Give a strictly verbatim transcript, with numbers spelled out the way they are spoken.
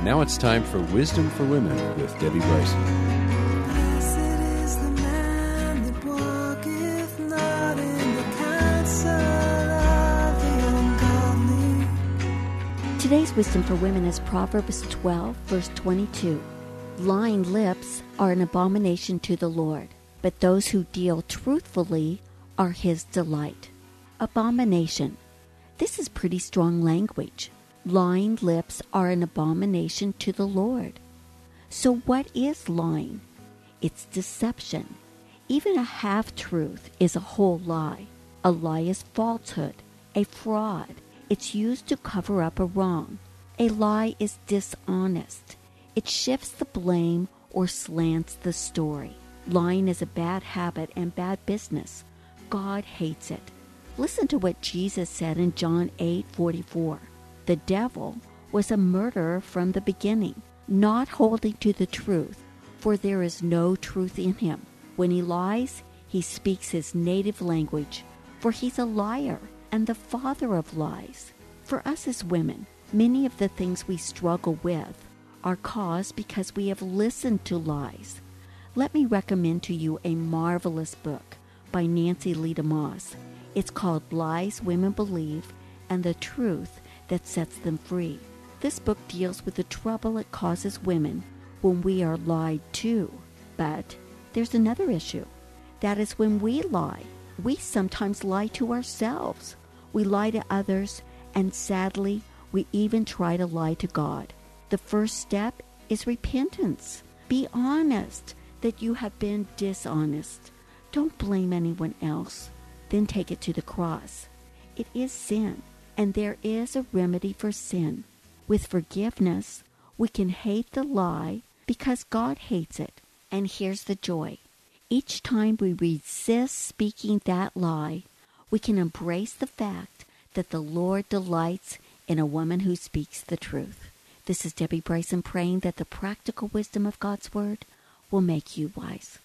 Now it's time for Wisdom for Women with Debbie Bryson. Blessed is the man that walketh not in the counsel of the ungodly. Today's Wisdom for Women is Proverbs twelve, verse twenty-two. Lying lips are an abomination to the Lord, but those who deal truthfully are his delight. Abomination. This is pretty strong language. Lying lips are an abomination to the Lord. So what is lying? It's deception. Even a half-truth is a whole lie. A lie is falsehood, a fraud. It's used to cover up a wrong. A lie is dishonest. It shifts the blame or slants the story. Lying is a bad habit and bad business. God hates it. Listen to what Jesus said in John eight forty-four. The devil was a murderer from the beginning, not holding to the truth, for there is no truth in him. When he lies, he speaks his native language, for he's a liar and the father of lies. For us as women, many of the things we struggle with are caused because we have listened to lies. Let me recommend to you a marvelous book by Nancy Lee DeMoss. It's called Lies Women Believe and the Truth That Sets Them Free. This book deals with the trouble it causes women when we are lied to. But there's another issue. That is when we lie. We sometimes lie to ourselves. We lie to others, and sadly, we even try to lie to God. The first step is repentance. Be honest that you have been dishonest. Don't blame anyone else. Then take it to the cross. It is sin, and there is a remedy for sin. With forgiveness, we can hate the lie because God hates it. And here's the joy. Each time we resist speaking that lie, we can embrace the fact that the Lord delights in a woman who speaks the truth. This is Debbie Bryson praying that the practical wisdom of God's Word will make you wise.